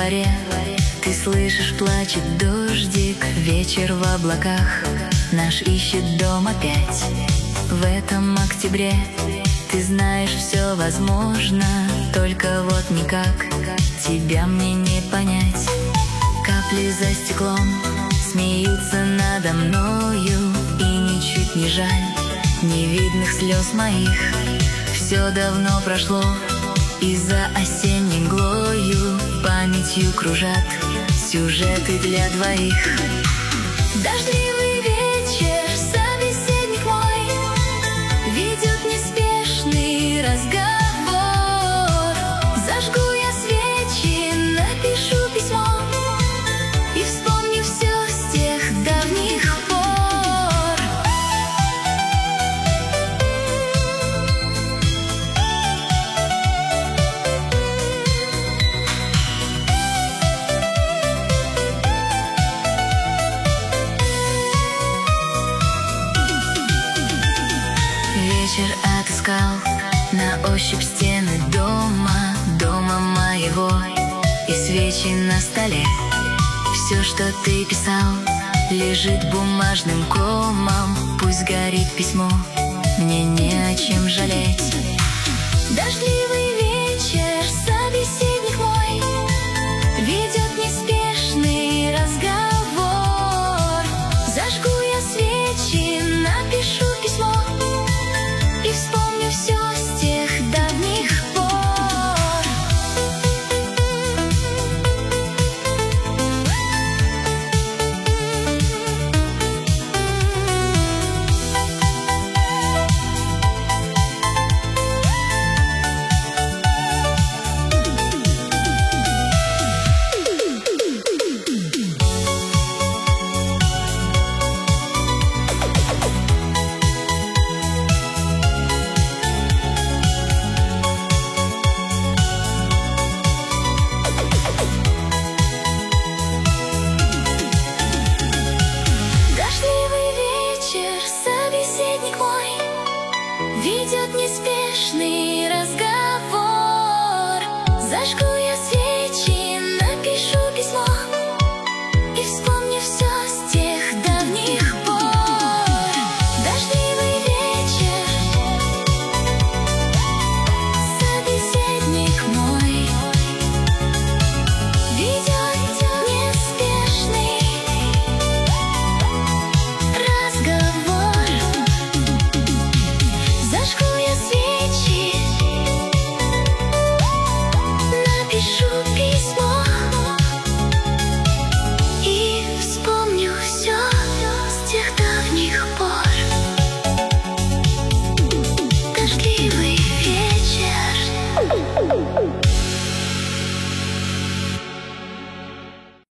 дворе. Ты слышишь, плачет дождик, вечер в облаках. Наш ищет дом опять в этом октябре. Ты знаешь, все возможно, только вот никак тебя мне не понять. Капли за стеклом смеются надо мною, и ничуть не жаль невидных слез моих. Все давно прошло, и за осенней мглою памятью кружат сюжеты для двоих. Дождливый вечер, собеседник мой, ведет неспешный разговор. Зажгу я свечи, напишу письмо и вспомню все с тех давних пор. Вечер отыскал на ощупь стены дома моего, и свечи на столе. Все, что ты писал, лежит бумажным комом. Пусть горит письмо, мне не о чем жалеть. Дождливый вечер, собеседник мой, ведет неспешный разговор. Зажгу я свечи, напишу письмо и вспомню все с тех давних пор. Собеседник мой ведет неспешный разговор. Зажгу